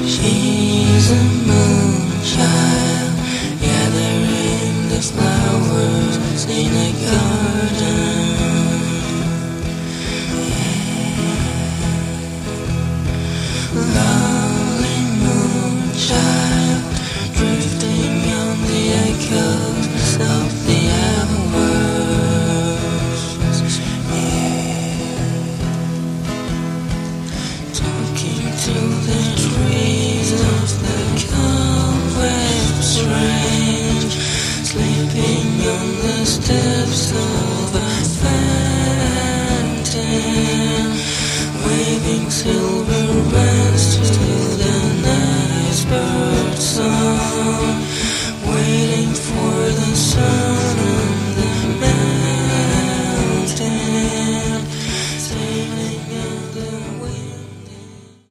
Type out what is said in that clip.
She's a moonchild, gathering the flowers in a garden. Lonely moonchild, drifting on the echoes of the hours. Talking to the trees of the cobwebs range, sleeping on the steps of a fountain, waving silver